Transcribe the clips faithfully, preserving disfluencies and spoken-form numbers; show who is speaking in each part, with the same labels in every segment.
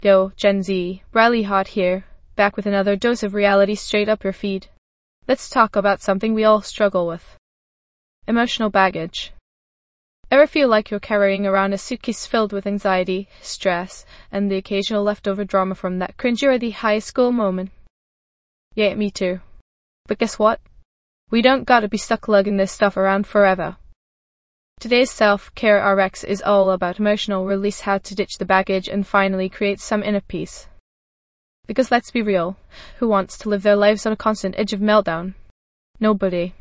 Speaker 1: Yo, Gen Z, Riley Hot here, back with another dose of reality straight up your feed. Let's talk about something we all struggle with. Emotional baggage. Ever feel like you're carrying around a suitcase filled with anxiety, stress, and the occasional leftover drama from that cringeworthy high school moment? Yeah, me too. But guess what? We don't gotta be stuck lugging this stuff around forever. Today's Self-Care R X is all about emotional release, how to ditch the baggage and finally create some inner peace. Because let's be real, who wants to live their lives on a constant edge of meltdown? Nobody.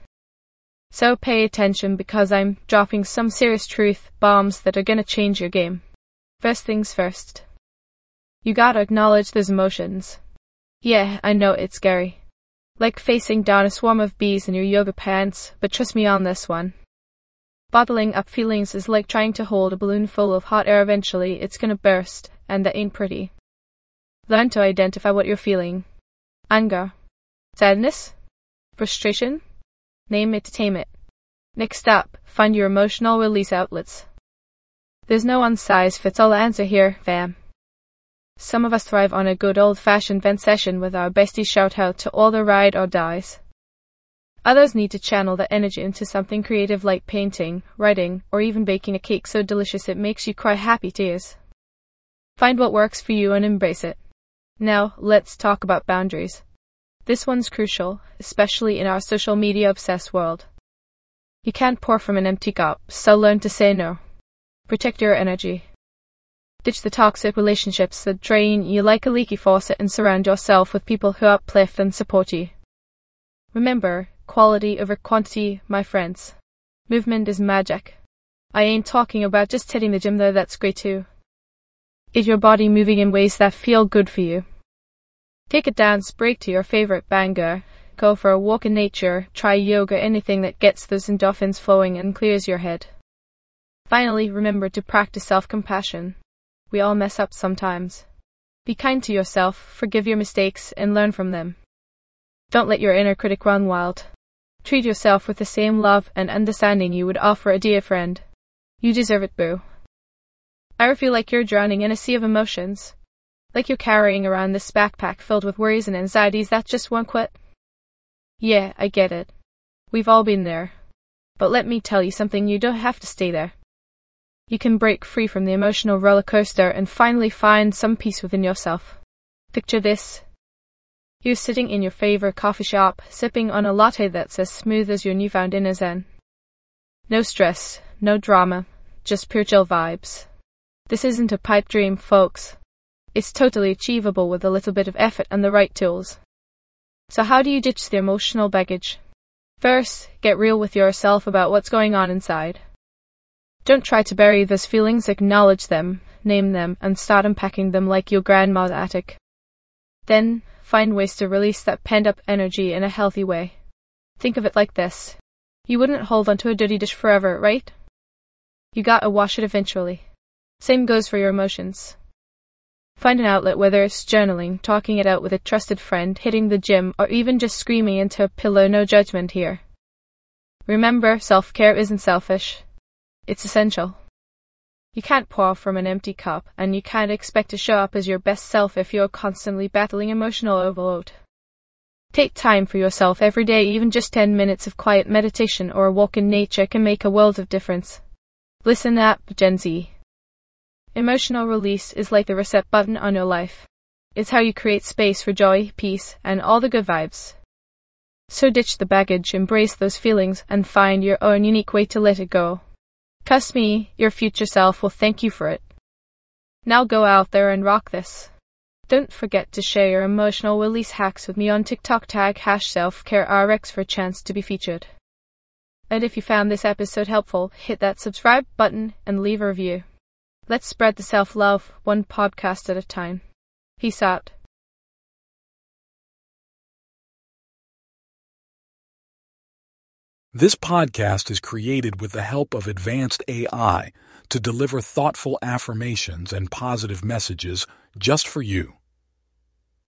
Speaker 1: So pay attention, because I'm dropping some serious truth bombs that are gonna change your game. First things first. You gotta acknowledge those emotions. Yeah, I know it's scary. Like facing down a swarm of bees in your yoga pants, but trust me on this one. Bottling up feelings is like trying to hold a balloon full of hot air. Eventually, it's gonna burst, and that ain't pretty. Learn to identify what you're feeling. Anger. Sadness. Frustration. Name it to tame it. Next up, find your emotional release outlets. There's no one-size-fits-all answer here, fam. Some of us thrive on a good old-fashioned vent session with our besties. Shout out to all the ride or dies. Others need to channel that energy into something creative like painting, writing, or even baking a cake so delicious it makes you cry happy tears. Find what works for you and embrace it. Now, let's talk about boundaries. This one's crucial, especially in our social media obsessed world. You can't pour from an empty cup, so learn to say no. Protect your energy. Ditch the toxic relationships that drain you like a leaky faucet and surround yourself with people who uplift and support you. Remember, quality over quantity, my friends. Movement is magic. I ain't talking about just hitting the gym though, that's great too. Get your body moving in ways that feel good for you. Take a dance break to your favorite banger, go for a walk in nature, try yoga, anything that gets those endorphins flowing and clears your head. Finally, remember to practice self-compassion. We all mess up sometimes. Be kind to yourself, forgive your mistakes, and learn from them. Don't let your inner critic run wild. Treat yourself with the same love and understanding you would offer a dear friend. You deserve it, boo. Ever feel like you're drowning in a sea of emotions? Like you're carrying around this backpack filled with worries and anxieties that just won't quit? Yeah, I get it. We've all been there. But let me tell you something, you don't have to stay there. You can break free from the emotional roller coaster and finally find some peace within yourself. Picture this. You're sitting in your favorite coffee shop, sipping on a latte that's as smooth as your newfound inner zen. No stress, no drama, just pure chill vibes. This isn't a pipe dream, folks. It's totally achievable with a little bit of effort and the right tools. So how do you ditch the emotional baggage? First, get real with yourself about what's going on inside. Don't try to bury those feelings, acknowledge them, name them, and start unpacking them like your grandma's attic. Then, find ways to release that pent-up energy in a healthy way. Think of it like this. You wouldn't hold onto a dirty dish forever, right? You gotta wash it eventually. Same goes for your emotions. Find an outlet, whether it's journaling, talking it out with a trusted friend, hitting the gym, or even just screaming into a pillow. No judgment here. Remember, self-care isn't selfish. It's essential. You can't pour from an empty cup, and you can't expect to show up as your best self if you're constantly battling emotional overload. Take time for yourself every day. Even just ten minutes of quiet meditation or a walk in nature can make a world of difference. Listen up, Gen Z. Emotional release is like the reset button on your life. It's how you create space for joy, peace, and all the good vibes. So ditch the baggage, embrace those feelings, and find your own unique way to let it go. Trust me, your future self will thank you for it. Now go out there and rock this. Don't forget to share your emotional release hacks with me on TikTok, tag hash selfcareRx for a chance to be featured. And if you found this episode helpful, hit that subscribe button and leave a review. Let's spread the self-love, one podcast at a time. Peace out.
Speaker 2: This podcast is created with the help of advanced A I to deliver thoughtful affirmations and positive messages just for you.